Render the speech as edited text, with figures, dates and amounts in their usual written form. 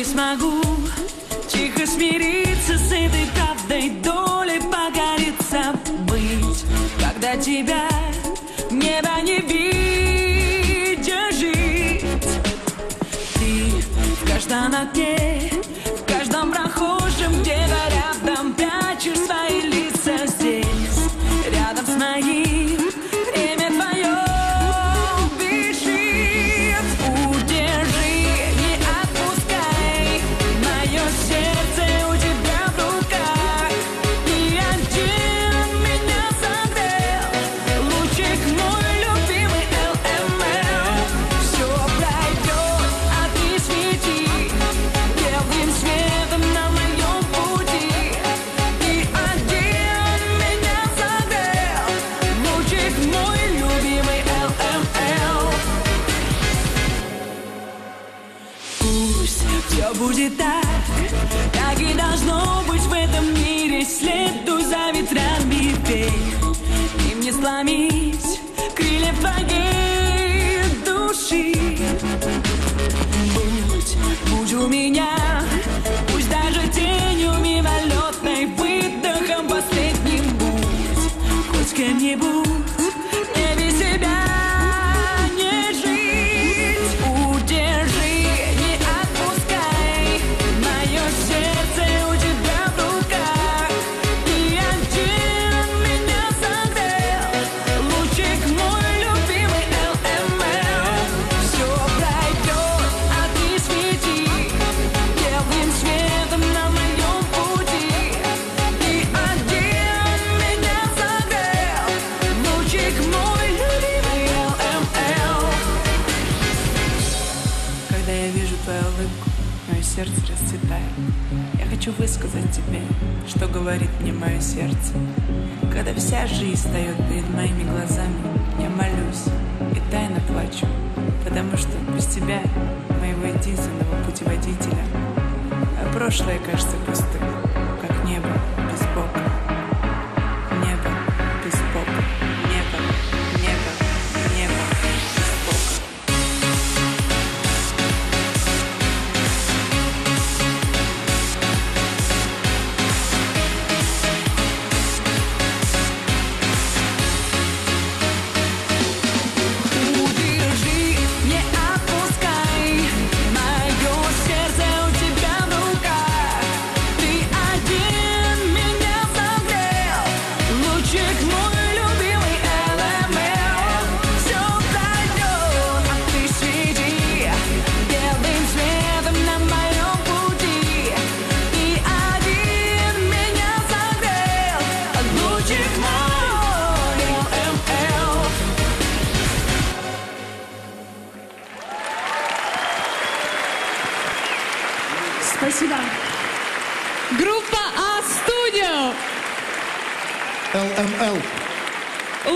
не смогу тихо смириться с этой правдой, долей покориться, быть, когда тебя небо не видишь жить. Ты в каждом окне, в каждом прохожем, где-то рядом прячешь свои лица. Здесь, рядом с моим, время твое бежит. Удержи, не отпускай, мое сердце у тебя в руках. И один меня согрел, лучик мой любимый ЛМЛ. Все пройдет, а ты свети белым светом на моем пути. И один меня согрел, лучик мой любимый ЛМЛ. Пусть все будет так, как и должно быть в этом мире. Следуй за ветрами, верь, им не сломить крылья твоей души. Будь у меня, пусть даже тенью мимолетной, выдохом последним будь, хоть с кем-нибудь, мне без себя не жить. Удержи, не отпускай, мое сердце у тебя в руках. И один меня согрел, лучик мой любимый ЛМЛ. Все пройдет, а ты свети белым светом на моем пути. И один меня согрел, лучик мой любимый ЛМЛ. Когда я вижу твою улыбку, мое сердце расцветает. Я хочу высказать тебе, что говорит мне мое сердце. Когда вся жизнь встает перед моими глазами, я молюсь и тайно плачу, потому что без тебя, моего единственного путеводителя, прошлое кажется пустым, как небо без Бога. Небо без Бога. Небо, небо, небо без Бога. Удержи, не отпускай, мое сердце у тебя в руках. Ты один меня согрел, лучик мой любимый ЛМЛ. Все пройдет, а ты свети белым светом на моем пути. И один меня согрел, лучик мой ЛМЛ. Спасибо. Группа А-студио. ЛМЛ.